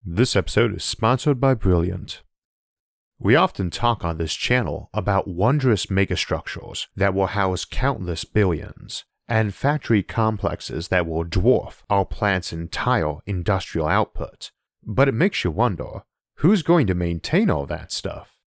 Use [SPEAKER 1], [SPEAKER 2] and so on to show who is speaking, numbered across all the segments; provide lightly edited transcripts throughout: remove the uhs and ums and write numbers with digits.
[SPEAKER 1] This episode is sponsored by Brilliant. We often talk on this channel about wondrous megastructures that will house countless billions, and factory complexes that will dwarf our planet's entire industrial output. But it makes you wonder, who's going to maintain all that stuff?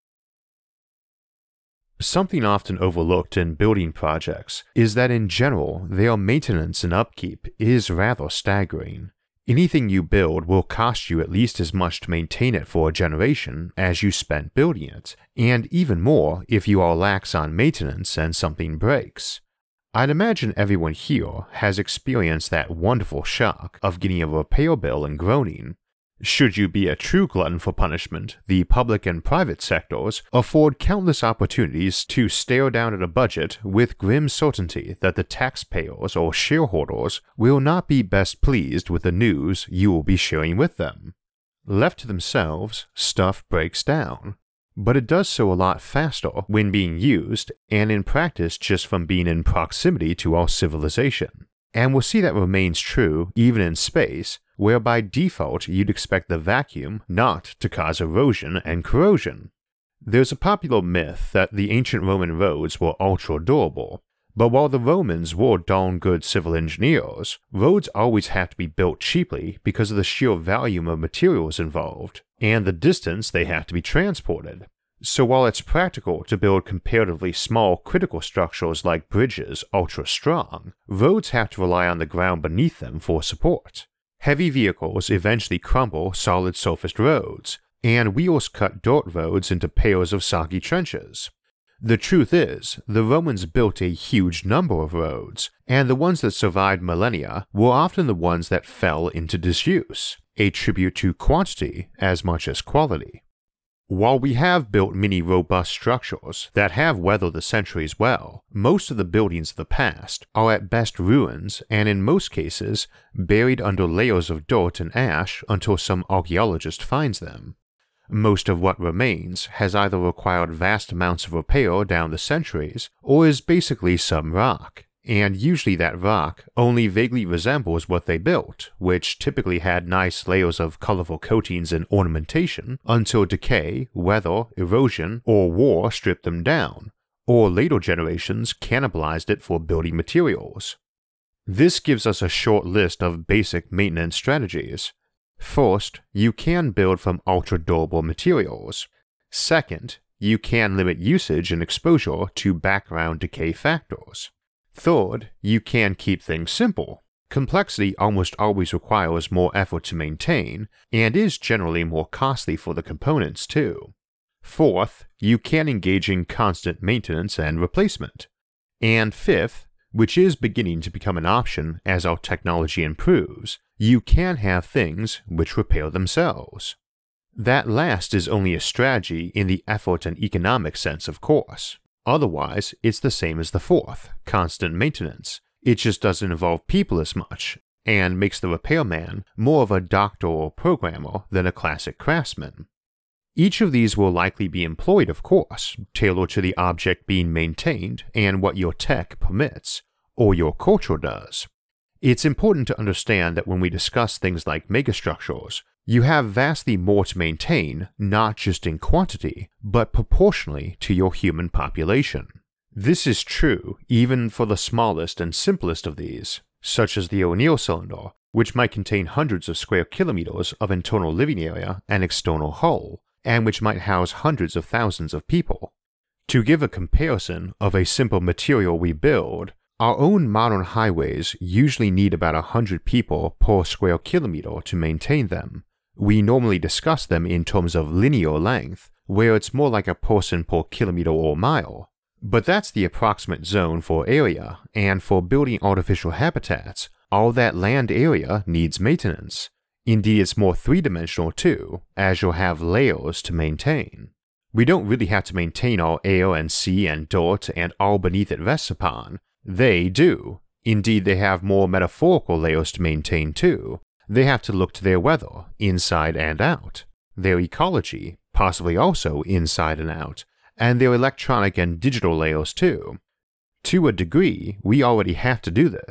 [SPEAKER 1] Something often overlooked in building projects is that in general, their maintenance and upkeep is rather staggering. Anything you build will cost you at least as much to maintain it for a generation as you spent building it, and even more if you are lax on maintenance and something breaks. I'd imagine everyone here has experienced that wonderful shock of getting a repair bill and groaning. Should you be a true glutton for punishment, the public and private sectors afford countless opportunities to stare down at a budget with grim certainty that the taxpayers or shareholders will not be best pleased with the news you will be sharing with them. Left to themselves, stuff breaks down. But it does so a lot faster when being used, and in practice just from being in proximity to our civilization. And we'll see that remains true even in space, where by default you'd expect the vacuum not to cause erosion and corrosion. There's a popular myth that the ancient Roman roads were ultra durable, but while the Romans were darn good civil engineers, roads always have to be built cheaply because of the sheer volume of materials involved, and the distance they have to be transported. So while it's practical to build comparatively small critical structures like bridges ultra strong, roads have to rely on the ground beneath them for support. Heavy vehicles eventually crumble solid surfaced roads, and wheels cut dirt roads into pairs of soggy trenches. The truth is, the Romans built a huge number of roads, and the ones that survived millennia were often the ones that fell into disuse, a tribute to quantity as much as quality. While we have built many robust structures that have weathered the centuries well, most of the buildings of the past are at best ruins and in most cases buried under layers of dirt and ash until some archaeologist finds them. Most of what remains has either required vast amounts of repair down the centuries or is basically some rock. And usually that rock only vaguely resembles what they built, which typically had nice layers of colorful coatings and ornamentation until decay, weather, erosion, or war stripped them down, or later generations cannibalized it for building materials. This gives us a short list of basic maintenance strategies. First, you can build from ultra-durable materials. Second, you can limit usage and exposure to background decay factors. Third, you can keep things simple. Complexity almost always requires more effort to maintain, and is generally more costly for the components too. Fourth, you can engage in constant maintenance and replacement. And fifth, which is beginning to become an option as our technology improves, you can have things which repair themselves. That last is only a strategy in the effort and economic sense, of course. Otherwise, it's the same as the fourth, constant maintenance. It just doesn't involve people as much, and makes the repairman more of a doctor or programmer than a classic craftsman. Each of these will likely be employed, of course, tailored to the object being maintained and what your tech permits, or your culture does. It's important to understand that when we discuss things like megastructures, you have vastly more to maintain, not just in quantity, but proportionally to your human population. This is true even for the smallest and simplest of these, such as the O'Neill cylinder, which might contain hundreds of square kilometers of internal living area and external hull, and which might house hundreds of thousands of people. To give a comparison of a simple material we build, our own modern highways usually need about 100 people per square kilometer to maintain them. We normally discuss them in terms of linear length, where it's more like a person per kilometer or mile. But that's the approximate zone for area, and for building artificial habitats, all that land area needs maintenance. Indeed, it's more three-dimensional too, as you'll have layers to maintain. We don't really have to maintain our air and sea and dirt and all beneath it rests upon. They do. Indeed, they have more metaphorical layers to maintain too. They have to look to their weather, inside and out, their ecology, possibly also inside and out, and their electronic and digital layers too. To a degree, we already have to do this.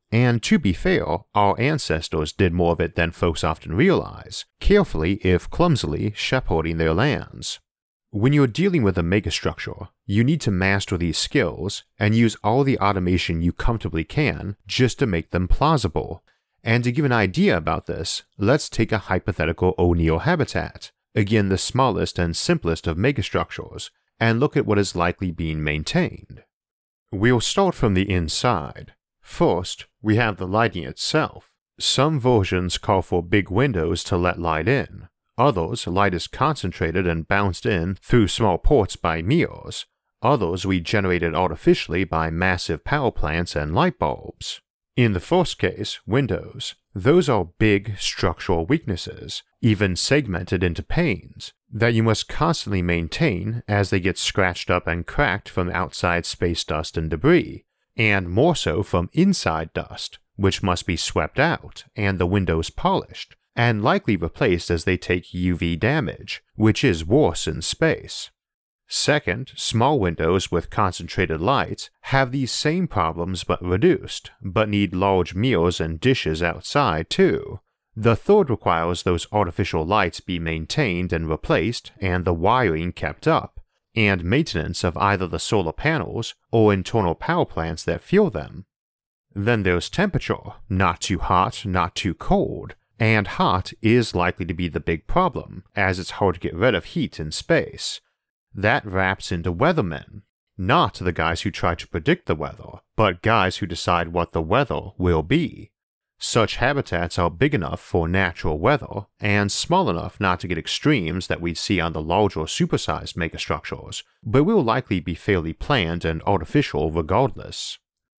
[SPEAKER 1] And to be fair, our ancestors did more of it than folks often realize, carefully if clumsily shepherding their lands. When you're dealing with a megastructure, you need to master these skills and use all the automation you comfortably can just to make them plausible. And to give an idea about this, let's take a hypothetical O'Neill habitat, again the smallest and simplest of megastructures, and look at what is likely being maintained. We'll start from the inside. First, we have the lighting itself. Some versions call for big windows to let light in. Others, light is concentrated and bounced in through small ports by mirrors. Others we generated artificially by massive power plants and light bulbs. In the first case, windows, those are big structural weaknesses, even segmented into panes, that you must constantly maintain as they get scratched up and cracked from outside space dust and debris, and more so from inside dust, which must be swept out and the windows polished, and likely replaced as they take UV damage, which is worse in space. Second, small windows with concentrated light have these same problems but reduced, but need large mirrors and dishes outside too. The third requires those artificial lights be maintained and replaced and the wiring kept up, and maintenance of either the solar panels or internal power plants that fuel them. Then there's temperature, not too hot, not too cold, and hot is likely to be the big problem, as it's hard to get rid of heat in space. That wraps into weathermen, not the guys who try to predict the weather, but guys who decide what the weather will be. Such habitats are big enough for natural weather, and small enough not to get extremes that we'd see on the larger supersized megastructures, but will likely be fairly planned and artificial regardless.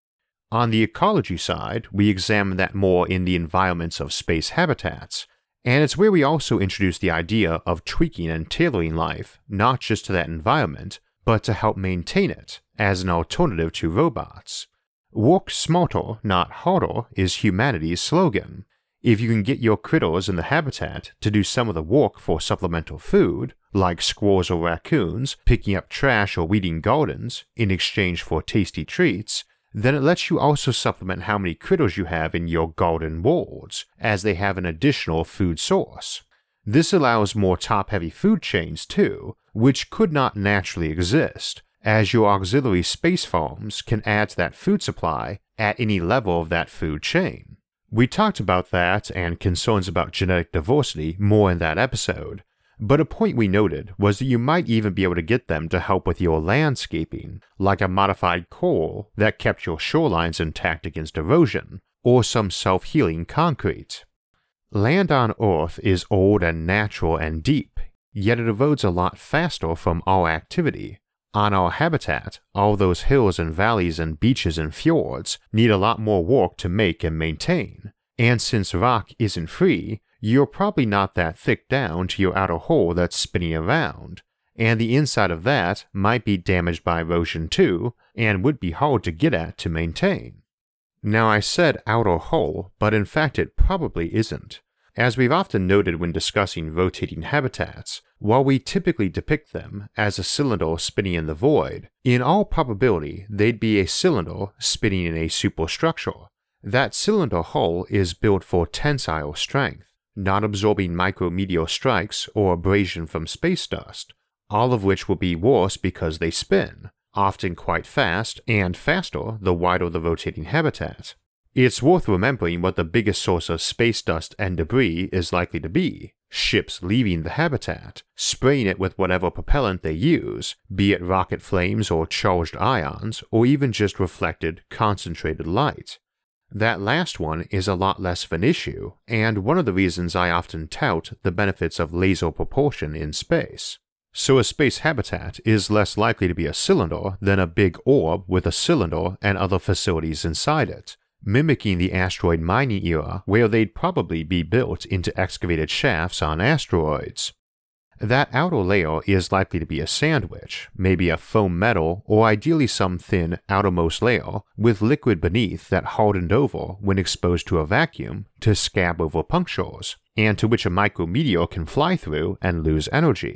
[SPEAKER 1] On the ecology side, we examine that more in the environments of space habitats, and it's where we also introduce the idea of tweaking and tailoring life, not just to that environment, but to help maintain it, as an alternative to robots. Work smarter, not harder, is humanity's slogan. If you can get your critters in the habitat to do some of the work for supplemental food, like squirrels or raccoons picking up trash or weeding gardens in exchange for tasty treats, then it lets you also supplement how many critters you have in your garden wards, as they have an additional food source. This allows more top-heavy food chains too, which could not naturally exist, as your auxiliary space farms can add to that food supply at any level of that food chain. We talked about that and concerns about genetic diversity more in that episode, but a point we noted was that you might even be able to get them to help with your landscaping, like a modified coral that kept your shorelines intact against erosion, or some self-healing concrete. Land on Earth is old and natural and deep, yet it erodes a lot faster from our activity. On our habitat, all those hills and valleys and beaches and fjords need a lot more work to make and maintain, and since rock isn't free, you're probably not that thick down to your outer hull that's spinning around, and the inside of that might be damaged by erosion too, and would be hard to get at to maintain. Now I said outer hull, but in fact it probably isn't. As we've often noted when discussing rotating habitats, while we typically depict them as a cylinder spinning in the void, in all probability they'd be a cylinder spinning in a superstructure. That cylinder hull is built for tensile strength, not absorbing micrometeor strikes or abrasion from space dust, all of which will be worse because they spin, often quite fast, and faster the wider the rotating habitat. It's worth remembering what the biggest source of space dust and debris is likely to be: ships leaving the habitat, spraying it with whatever propellant they use, be it rocket flames or charged ions, or even just reflected, concentrated light. That last one is a lot less of an issue, and one of the reasons I often tout the benefits of laser propulsion in space. So a space habitat is less likely to be a cylinder than a big orb with a cylinder and other facilities inside it, mimicking the asteroid mining era where they'd probably be built into excavated shafts on asteroids. That outer layer is likely to be a sandwich, maybe a foam metal or ideally some thin outermost layer with liquid beneath that hardened over when exposed to a vacuum to scab over punctures, and to which a micrometeor can fly through and lose energy.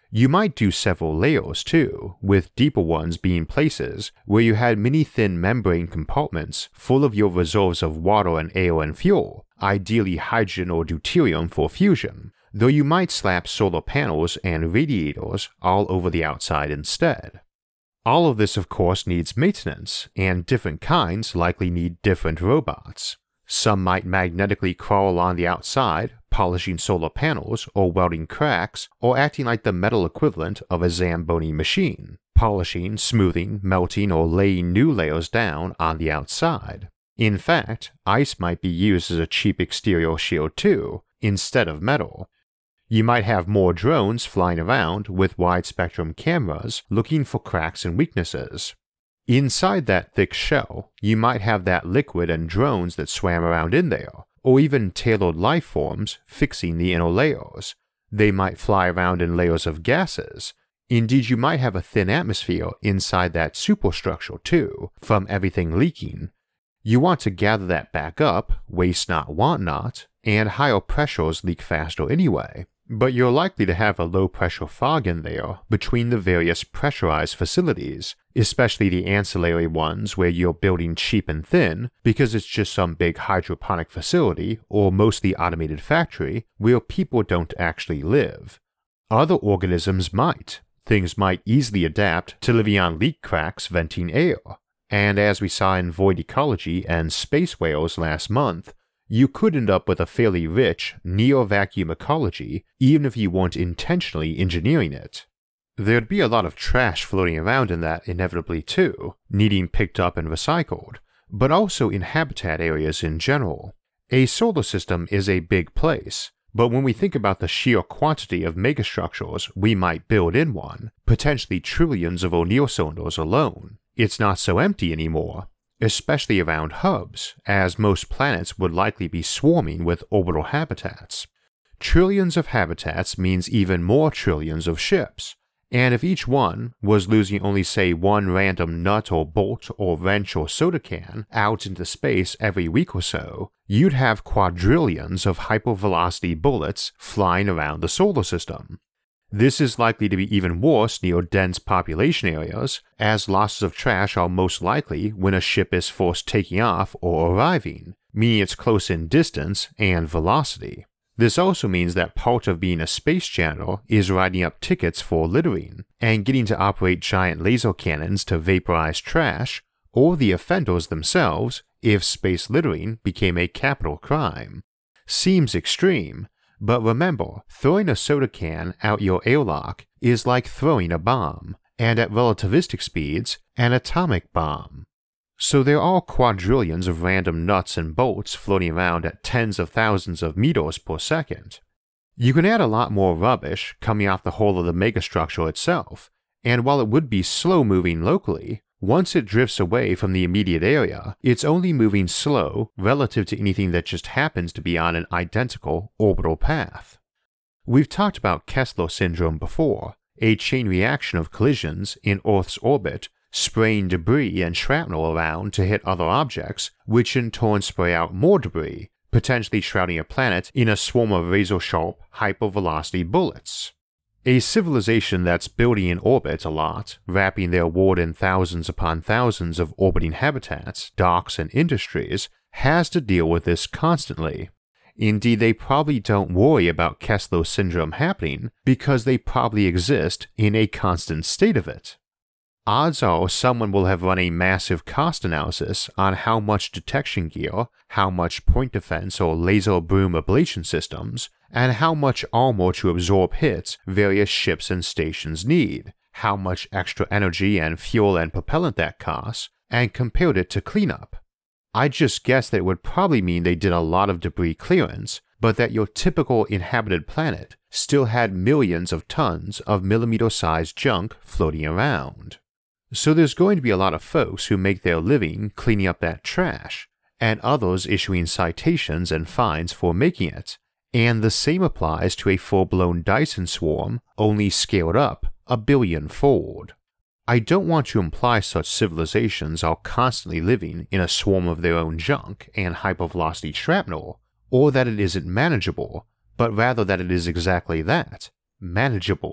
[SPEAKER 1] You might do several layers too, with deeper ones being places where you had many thin membrane compartments full of your reserves of water and air and fuel, ideally hydrogen or deuterium for fusion, though you might slap solar panels and radiators all over the outside instead. All of this of course needs maintenance, and different kinds likely need different robots. Some might magnetically crawl along the outside, polishing solar panels or welding cracks or acting like the metal equivalent of a Zamboni machine, polishing, smoothing, melting, or laying new layers down on the outside. In fact, ice might be used as a cheap exterior shield too, instead of metal. You might have more drones flying around with wide-spectrum cameras looking for cracks and weaknesses. Inside that thick shell, you might have that liquid and drones that swam around in there, or even tailored life forms fixing the inner layers. They might fly around in layers of gases. Indeed, you might have a thin atmosphere inside that superstructure too, from everything leaking. You want to gather that back up, waste not, want not, and higher pressures leak faster anyway. But you're likely to have a low-pressure fog in there between the various pressurized facilities, especially the ancillary ones where you're building cheap and thin because it's just some big hydroponic facility or mostly automated factory where people don't actually live. Other organisms might. Things might easily adapt to living on leak cracks venting air. And as we saw in Void Ecology and Space Whales last month, you could end up with a fairly rich, near-vacuum ecology even if you weren't intentionally engineering it. There'd be a lot of trash floating around in that inevitably too, needing picked up and recycled, but also in habitat areas in general. A solar system is a big place, but when we think about the sheer quantity of megastructures we might build in one, potentially trillions of O'Neill cylinders alone, it's not so empty anymore. Especially around hubs, as most planets would likely be swarming with orbital habitats. Trillions of habitats means even more trillions of ships, and if each one was losing only say one random nut or bolt or wrench or soda can out into space every week or so, you'd have quadrillions of hypervelocity bullets flying around the solar system. This is likely to be even worse near dense population areas, as losses of trash are most likely when a ship is first taking off or arriving, meaning it's close in distance and velocity. This also means that part of being a space janitor is writing up tickets for littering, and getting to operate giant laser cannons to vaporize trash, or the offenders themselves if space littering became a capital crime. Seems extreme. But remember, throwing a soda can out your airlock is like throwing a bomb, and at relativistic speeds, an atomic bomb. So there are quadrillions of random nuts and bolts floating around at tens of thousands of meters per second. You can add a lot more rubbish coming off the whole of the megastructure itself, and while it would be slow moving locally, once it drifts away from the immediate area, it's only moving slow relative to anything that just happens to be on an identical orbital path. We've talked about Kessler syndrome before, a chain reaction of collisions in Earth's orbit, spraying debris and shrapnel around to hit other objects, which in turn spray out more debris, potentially shrouding a planet in a swarm of razor-sharp, hypervelocity bullets. A civilization that's building in orbit a lot, wrapping their world in thousands upon thousands of orbiting habitats, docks, and industries, has to deal with this constantly. Indeed, they probably don't worry about Kessler syndrome happening because they probably exist in a constant state of it. Odds are someone will have run a massive cost analysis on how much detection gear, how much point defense or laser boom ablation systems, and how much armor to absorb hits various ships and stations need, how much extra energy and fuel and propellant that costs, and compared it to cleanup. I just guess that it would probably mean they did a lot of debris clearance, but that your typical inhabited planet still had millions of tons of millimeter-sized junk floating around. So there's going to be a lot of folks who make their living cleaning up that trash, and others issuing citations and fines for making it, and the same applies to a full-blown Dyson swarm, only scaled up a billion-fold. I don't want to imply such civilizations are constantly living in a swarm of their own junk and hypervelocity shrapnel, or that it isn't manageable, but rather that it is exactly that, manageable,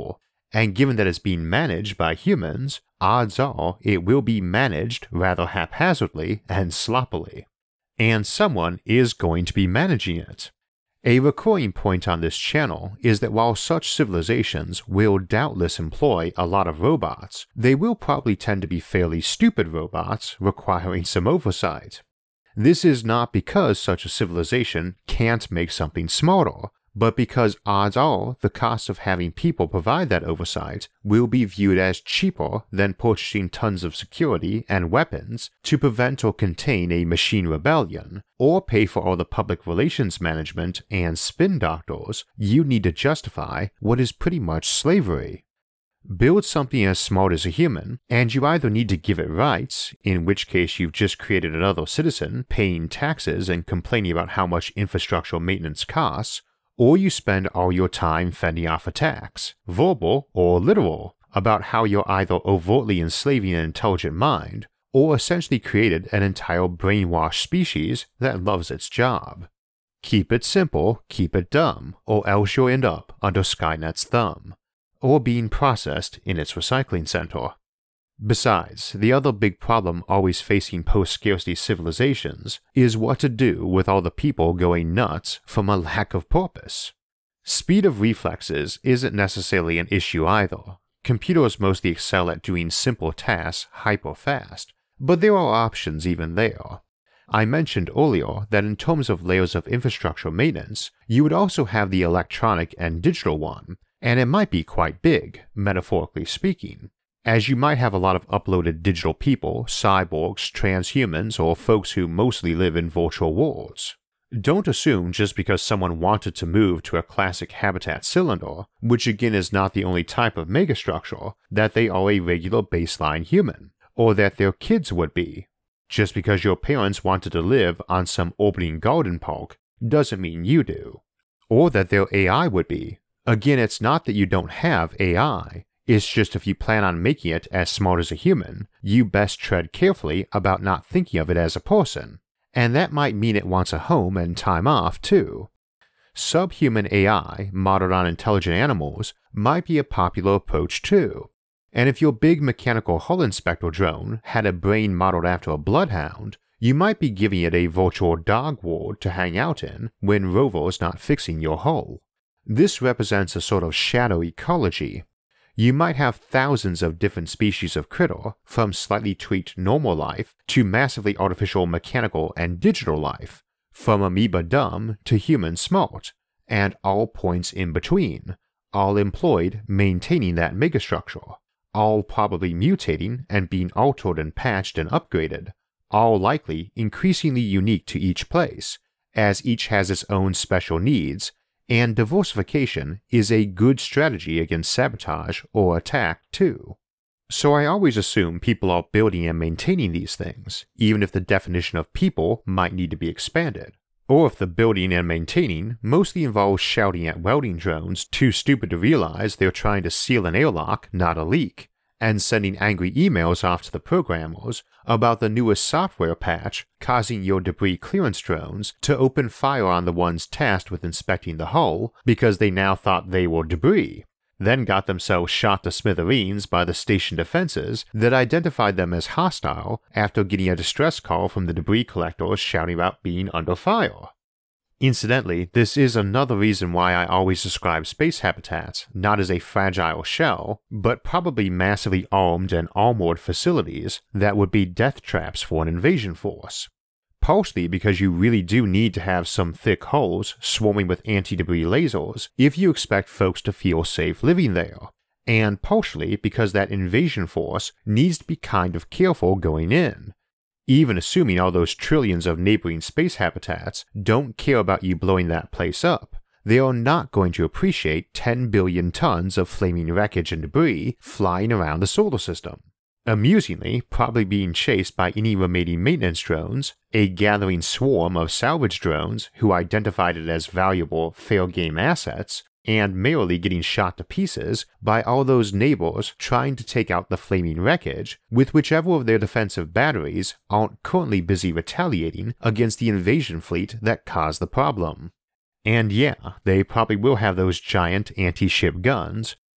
[SPEAKER 1] and given that it's being managed by humans, odds are it will be managed rather haphazardly and sloppily. And someone is going to be managing it. A recurring point on this channel is that while such civilizations will doubtless employ a lot of robots, they will probably tend to be fairly stupid robots requiring some oversight. This is not because such a civilization can't make something smarter, but because odds are the cost of having people provide that oversight will be viewed as cheaper than purchasing tons of security and weapons to prevent or contain a machine rebellion, or pay for all the public relations management and spin doctors you need to justify what is pretty much slavery. Build something as smart as a human, and you either need to give it rights, in which case you've just created another citizen paying taxes and complaining about how much infrastructural maintenance costs, or you spend all your time fending off attacks, verbal or literal, about how you're either overtly enslaving an intelligent mind, or essentially created an entire brainwashed species that loves its job. Keep it simple, keep it dumb, or else you'll end up under Skynet's thumb, or being processed in its recycling center. Besides, the other big problem always facing post-scarcity civilizations is what to do with all the people going nuts from a lack of purpose. Speed of reflexes isn't necessarily an issue either. Computers mostly excel at doing simple tasks hyper-fast, but there are options even there. I mentioned earlier that in terms of layers of infrastructure maintenance, you would also have the electronic and digital one, and it might be quite big, metaphorically speaking, as you might have a lot of uploaded digital people, cyborgs, transhumans, or folks who mostly live in virtual worlds. Don't assume just because someone wanted to move to a classic habitat cylinder, which again is not the only type of megastructure, that they are a regular baseline human, or that their kids would be. Just because your parents wanted to live on some orbiting garden park doesn't mean you do. Or that their AI would be. Again, it's not that you don't have AI, it's just if you plan on making it as smart as a human, you best tread carefully about not thinking of it as a person, and that might mean it wants a home and time off too. Subhuman AI modeled on intelligent animals might be a popular approach too, and if your big mechanical hull inspector drone had a brain modeled after a bloodhound, you might be giving it a virtual dog ward to hang out in when Rover's not fixing your hull. This represents a sort of shadow ecology. You might have thousands of different species of critter, from slightly tweaked normal life to massively artificial mechanical and digital life, from amoeba dumb to human smart, and all points in between, all employed maintaining that megastructure, all probably mutating and being altered and patched and upgraded, all likely increasingly unique to each place, as each has its own special needs, and diversification is a good strategy against sabotage or attack too. So I always assume people are building and maintaining these things, even if the definition of people might need to be expanded, or if the building and maintaining mostly involves shouting at welding drones too stupid to realize they're trying to seal an airlock, not a leak, and sending angry emails off to the programmers about the newest software patch causing your debris clearance drones to open fire on the ones tasked with inspecting the hull because they now thought they were debris, then got themselves shot to smithereens by the station defenses that identified them as hostile after getting a distress call from the debris collectors shouting about being under fire. Incidentally, this is another reason why I always describe space habitats not as a fragile shell, but probably massively armed and armored facilities that would be death traps for an invasion force. Partially because you really do need to have some thick hulls swarming with anti-debris lasers if you expect folks to feel safe living there, and partially because that invasion force needs to be kind of careful going in. Even assuming all those trillions of neighboring space habitats don't care about you blowing that place up, they are not going to appreciate 10 billion tons of flaming wreckage and debris flying around the solar system. Amusingly, probably being chased by any remaining maintenance drones, a gathering swarm of salvage drones who identified it as valuable, fair game assets, and merely getting shot to pieces by all those neighbors trying to take out the flaming wreckage with whichever of their defensive batteries aren't currently busy retaliating against the invasion fleet that caused the problem. And yeah, they probably will have those giant anti-ship guns,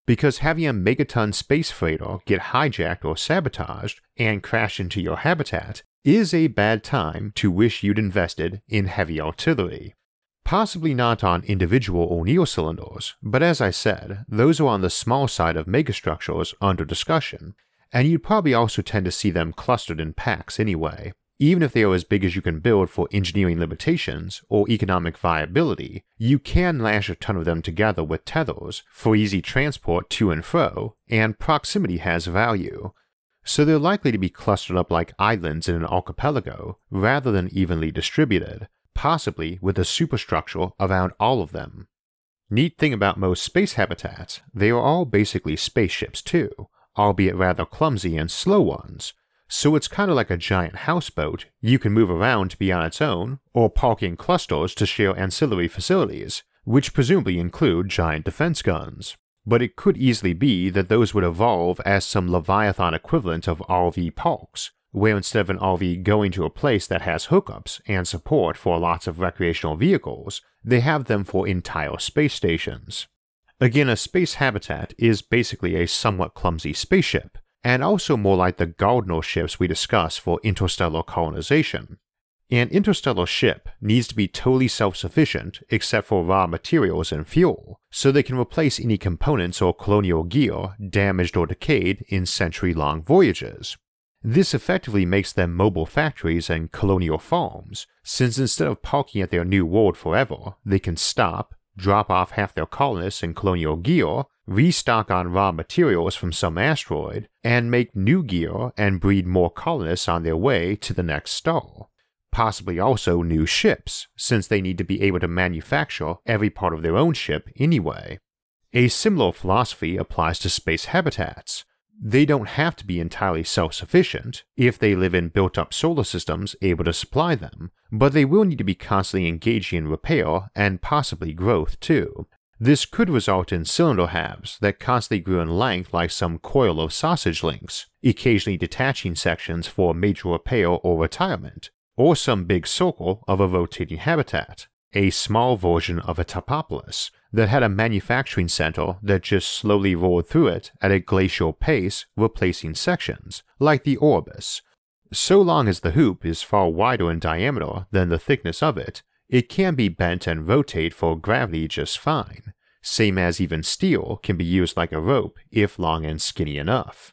[SPEAKER 1] because having a megaton space freighter get hijacked or sabotaged and crash into your habitat is a bad time to wish you'd invested in heavy artillery. Possibly not on individual O'Neill cylinders, but as I said, those are on the small side of megastructures under discussion, and you'd probably also tend to see them clustered in packs anyway. Even if they are as big as you can build for engineering limitations or economic viability, you can lash a ton of them together with tethers for easy transport to and fro, and proximity has value. So they're likely to be clustered up like islands in an archipelago rather than evenly distributed, possibly with a superstructure around all of them. Neat thing about most space habitats, they are all basically spaceships too, albeit rather clumsy and slow ones. So it's kind of like a giant houseboat you can move around to be on its own, or park in clusters to share ancillary facilities, which presumably include giant defense guns. But it could easily be that those would evolve as some Leviathan equivalent of RV parks, where instead of an RV going to a place that has hookups and support for lots of recreational vehicles, they have them for entire space stations. Again, a space habitat is basically a somewhat clumsy spaceship, and also more like the Gardner ships we discuss for interstellar colonization. An interstellar ship needs to be totally self-sufficient except for raw materials and fuel, so they can replace any components or colonial gear damaged or decayed in century-long voyages. This effectively makes them mobile factories and colonial farms, since instead of parking at their new world forever, they can stop, drop off half their colonists and colonial gear, restock on raw materials from some asteroid, and make new gear and breed more colonists on their way to the next star. Possibly also new ships, since they need to be able to manufacture every part of their own ship anyway. A similar philosophy applies to space habitats. They don't have to be entirely self-sufficient if they live in built-up solar systems able to supply them, but they will need to be constantly engaging in repair and possibly growth too. This could result in cylinder halves that constantly grew in length like some coil of sausage links, occasionally detaching sections for major repair or retirement, or some big circle of a rotating habitat, a small version of a Topopolis that had a manufacturing center that just slowly rolled through it at a glacial pace, replacing sections, like the Orbis. So long as the hoop is far wider in diameter than the thickness of it, it can be bent and rotate for gravity just fine, same as even steel can be used like a rope if long and skinny enough.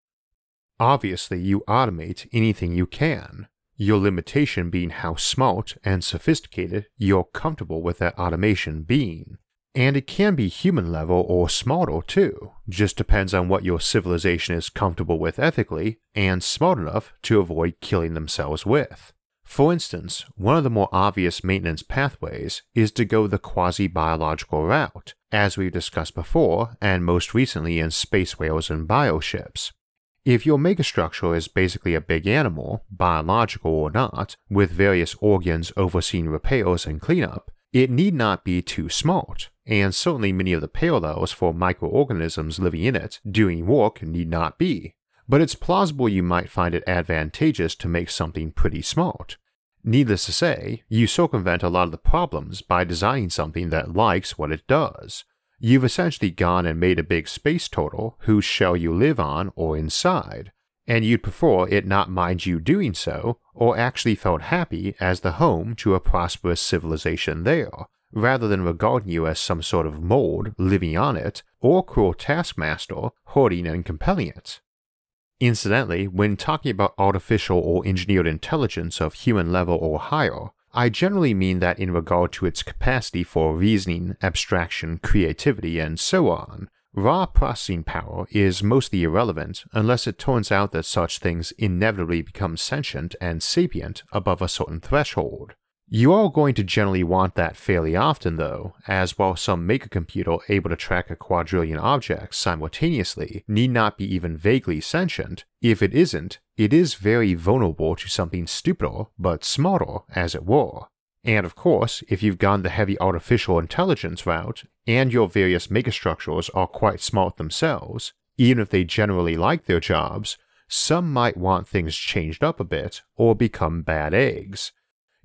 [SPEAKER 1] Obviously, you automate anything you can, your limitation being how smart and sophisticated you're comfortable with that automation being. And it can be human level or smarter too, just depends on what your civilization is comfortable with ethically and smart enough to avoid killing themselves with. For instance, one of the more obvious maintenance pathways is to go the quasi-biological route, as we've discussed before and most recently in space whales and bioships. If your megastructure is basically a big animal, biological or not, with various organs overseeing repairs and cleanup, it need not be too smart, and certainly many of the parallels for microorganisms living in it doing work need not be. But it's plausible you might find it advantageous to make something pretty smart. Needless to say, you circumvent a lot of the problems by designing something that likes what it does. You've essentially gone and made a big space turtle whose shell you live on or inside, and you'd prefer it not mind you doing so, or actually felt happy as the home to a prosperous civilization there, rather than regarding you as some sort of mold living on it, or cruel taskmaster hurting and compelling it. Incidentally, when talking about artificial or engineered intelligence of human level or higher, I generally mean that in regard to its capacity for reasoning, abstraction, creativity, and so on. Raw processing power is mostly irrelevant unless it turns out that such things inevitably become sentient and sapient above a certain threshold. You are going to generally want that fairly often though, as while some megacomputer able to track a quadrillion objects simultaneously need not be even vaguely sentient, if it isn't, it is very vulnerable to something stupider but smarter, as it were. And of course, if you've gone the heavy artificial intelligence route, and your various megastructures are quite smart themselves, even if they generally like their jobs, some might want things changed up a bit or become bad eggs.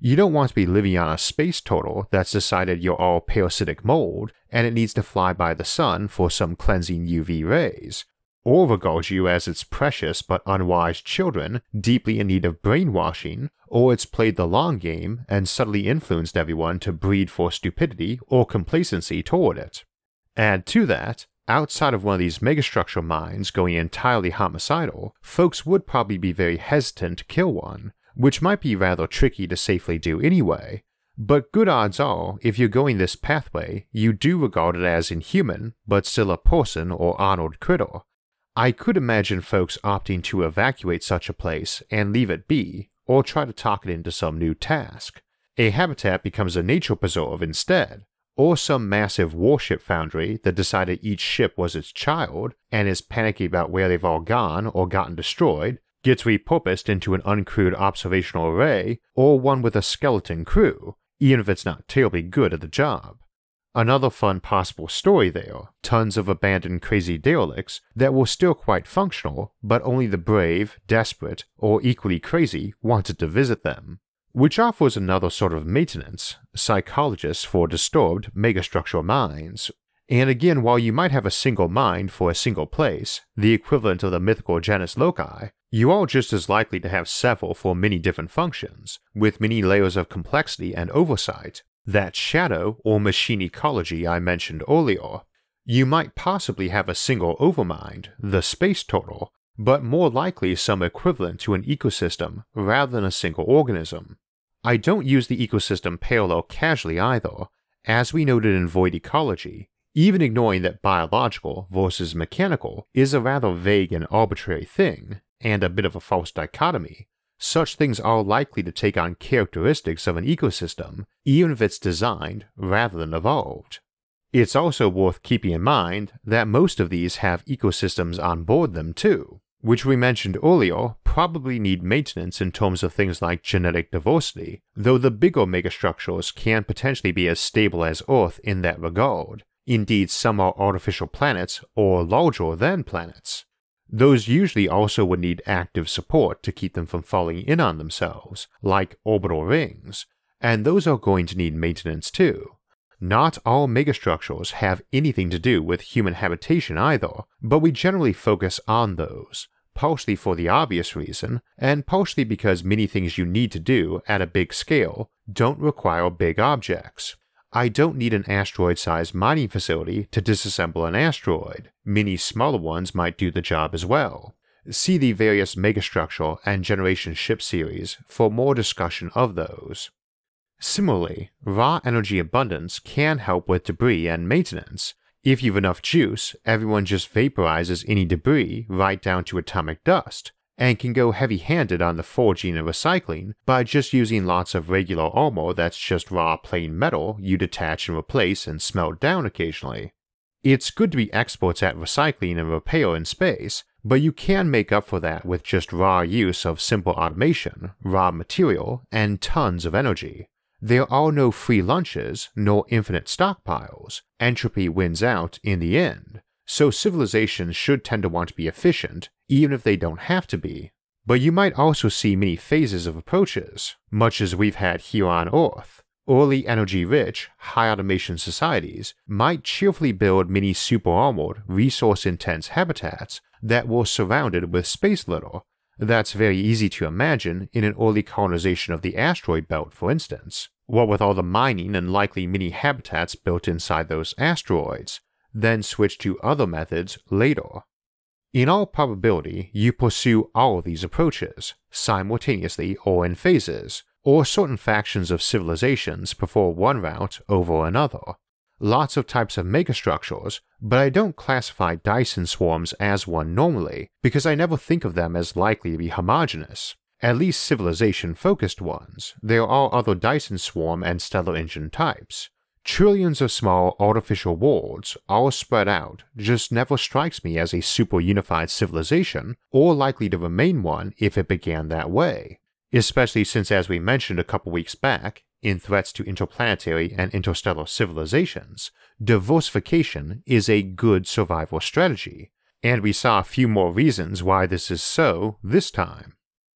[SPEAKER 1] You don't want to be living on a space turtle that's decided you're all parasitic mold and it needs to fly by the sun for some cleansing UV rays, or regard you as its precious but unwise children deeply in need of brainwashing, or it's played the long game and subtly influenced everyone to breed for stupidity or complacency toward it. Add to that, outside of one of these megastructure minds going entirely homicidal, folks would probably be very hesitant to kill one, which might be rather tricky to safely do anyway, but good odds are, if you're going this pathway, you do regard it as inhuman, but still a person or honored critter. I could imagine folks opting to evacuate such a place and leave it be, or try to talk it into some new task. A habitat becomes a nature preserve instead, or some massive warship foundry that decided each ship was its child and is panicking about where they've all gone or gotten destroyed, gets repurposed into an uncrewed observational array, or one with a skeleton crew, even if it's not terribly good at the job. Another fun possible story there, tons of abandoned crazy derelicts that were still quite functional, but only the brave, desperate, or equally crazy wanted to visit them. Which offers another sort of maintenance, psychologists for disturbed megastructure minds. And again, while you might have a single mind for a single place, the equivalent of the mythical genus loci, you are just as likely to have several for many different functions, with many layers of complexity and oversight. That shadow or machine ecology I mentioned earlier. You might possibly have a single overmind, the space turtle, but more likely some equivalent to an ecosystem rather than a single organism. I don't use the ecosystem parallel casually either, as we noted in void ecology. Even ignoring that biological versus mechanical is a rather vague and arbitrary thing, and a bit of a false dichotomy, such things are likely to take on characteristics of an ecosystem, even if it's designed rather than evolved. It's also worth keeping in mind that most of these have ecosystems on board them too, which we mentioned earlier probably need maintenance in terms of things like genetic diversity, though the bigger megastructures can potentially be as stable as Earth in that regard. Indeed, some are artificial planets or larger than planets. Those usually also would need active support to keep them from falling in on themselves, like orbital rings, and those are going to need maintenance too. Not all megastructures have anything to do with human habitation either, but we generally focus on those, partially for the obvious reason, and partially because many things you need to do at a big scale don't require big objects. I don't need an asteroid-sized mining facility to disassemble an asteroid. Many smaller ones might do the job as well. See the various megastructure and generation ship series for more discussion of those. Similarly, raw energy abundance can help with debris and maintenance. If you've enough juice, everyone just vaporizes any debris right down to atomic dust, and can go heavy-handed on the forging and recycling by just using lots of regular armor that's just raw plain metal you detach and replace and smelt down occasionally. It's good to be experts at recycling and repair in space, but you can make up for that with just raw use of simple automation, raw material, and tons of energy. There are no free lunches, nor infinite stockpiles. Entropy wins out in the end. So civilizations should tend to want to be efficient, even if they don't have to be. But you might also see many phases of approaches, much as we've had here on Earth. Early energy-rich, high-automation societies might cheerfully build many super-armored, resource-intense habitats that were surrounded with space litter. That's very easy to imagine in an early colonization of the asteroid belt, for instance. What with all the mining and likely mini habitats built inside those asteroids, then switch to other methods later. In all probability, you pursue all of these approaches, simultaneously or in phases, or certain factions of civilizations prefer one route over another. Lots of types of megastructures, but I don't classify Dyson swarms as one normally, because I never think of them as likely to be homogeneous. At least civilization-focused ones. There are other Dyson swarm and stellar engine types. Trillions of small artificial worlds, all spread out, just never strikes me as a super unified civilization, or likely to remain one if it began that way. Especially since, as we mentioned a couple weeks back, in threats to interplanetary and interstellar civilizations, diversification is a good survival strategy, and we saw a few more reasons why this is so this time.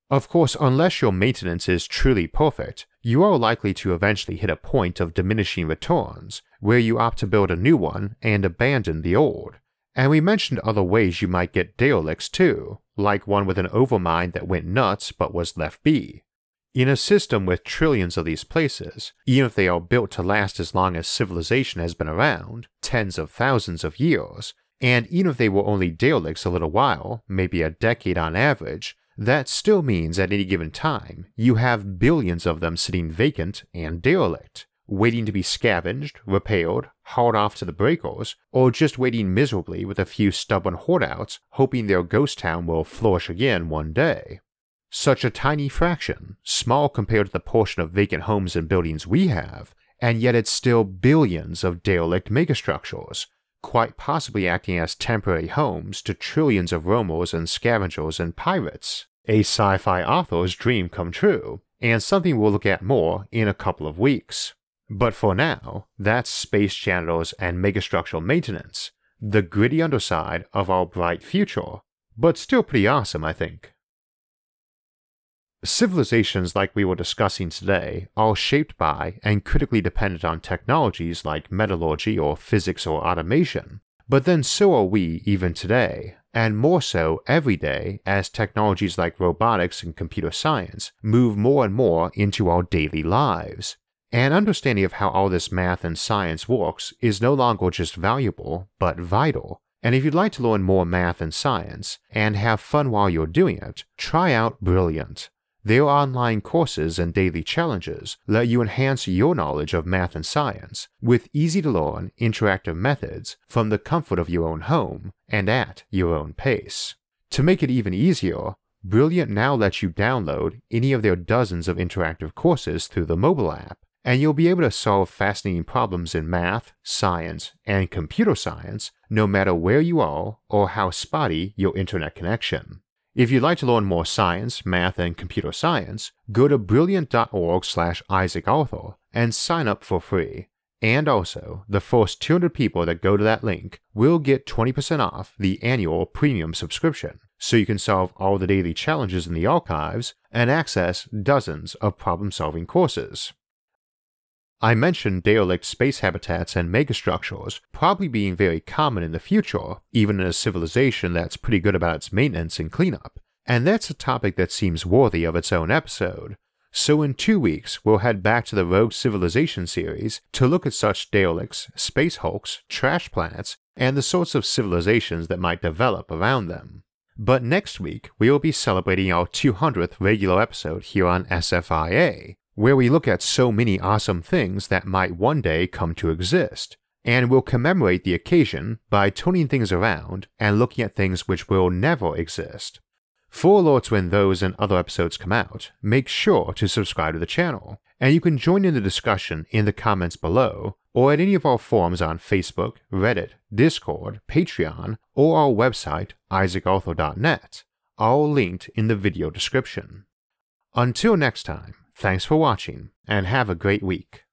[SPEAKER 1] Of course, unless your maintenance is truly perfect, you are likely to eventually hit a point of diminishing returns, where you opt to build a new one and abandon the old. And we mentioned other ways you might get derelicts too, like one with an overmind that went nuts but was left be. In a system with trillions of these places, even if they are built to last as long as civilization has been around, tens of thousands of years, and even if they were only derelicts a little while, maybe a decade on average, that still means at any given time, you have billions of them sitting vacant and derelict, waiting to be scavenged, repaired, hauled off to the breakers, or just waiting miserably with a few stubborn hoardouts hoping their ghost town will flourish again one day. Such a tiny fraction, small compared to the portion of vacant homes and buildings we have, and yet it's still billions of derelict megastructures, quite possibly acting as temporary homes to trillions of roamers and scavengers and pirates. A sci-fi author's dream come true, and something we'll look at more in a couple of weeks. But for now, that's space janitors and megastructural maintenance, the gritty underside of our bright future, but still pretty awesome, I think. Civilizations like we were discussing today are shaped by and critically dependent on technologies like metallurgy or physics or automation, but then so are we even today, and more so every day as technologies like robotics and computer science move more and more into our daily lives. An understanding of how all this math and science works is no longer just valuable, but vital. And if you'd like to learn more math and science, and have fun while you're doing it, try out Brilliant. Their online courses and daily challenges let you enhance your knowledge of math and science with easy-to-learn, interactive methods from the comfort of your own home and at your own pace. To make it even easier, Brilliant now lets you download any of their dozens of interactive courses through the mobile app, and you'll be able to solve fascinating problems in math, science, and computer science no matter where you are or how spotty your internet connection. If you'd like to learn more science, math, and computer science, go to brilliant.org/IsaacArthur and sign up for free. And also, the first 200 people that go to that link will get 20% off the annual premium subscription, so you can solve all the daily challenges in the archives and access dozens of problem-solving courses. I mentioned derelict space habitats and megastructures probably being very common in the future, even in a civilization that's pretty good about its maintenance and cleanup, and that's a topic that seems worthy of its own episode. So in 2 weeks, we'll head back to the Rogue Civilization series to look at such derelicts, space hulks, trash planets, and the sorts of civilizations that might develop around them. But next week, we will be celebrating our 200th regular episode here on SFIA, where we look at so many awesome things that might one day come to exist, and we'll commemorate the occasion by turning things around and looking at things which will never exist. For alerts when those and other episodes come out, make sure to subscribe to the channel, and you can join in the discussion in the comments below, or at any of our forums on Facebook, Reddit, Discord, Patreon, or our website, isaacarthur.net, all linked in the video description. Until next time, thanks for watching, and have a great week.